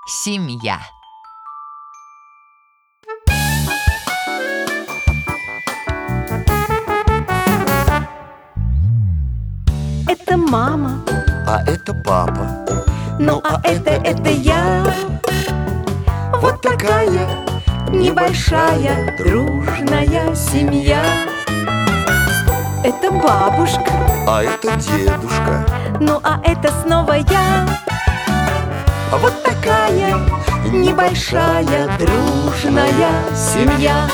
Семья. Это мама, а это папа. ну а это я. Вот такая небольшая дружная семья. Это бабушка, А это дедушка. ну а это снова я. А вот Такая небольшая дружная семья.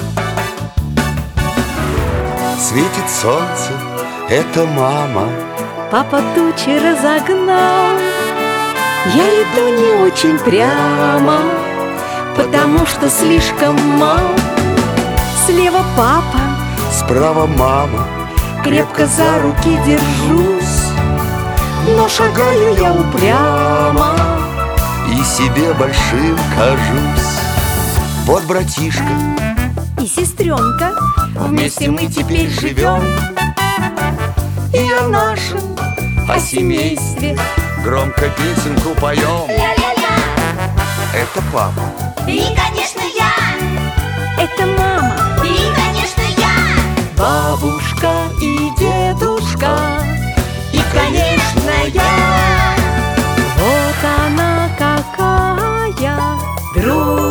светит солнце, это мама. Папа тучи разогнал. Я иду не очень прямо, потому что слишком мал. Слева папа, Справа мама. крепко за руки держусь, но шагаю я упрямо. И себе большим кажусь. Вот братишка, И сестренка, вместе мы теперь живем. И о нашем, о семействе громко песенку поем. Ля-ля-ля, Это папа. и, конечно, я, это мама, и, конечно, я. бабушка и дедушка, и, конечно, я. Вот она какая дружная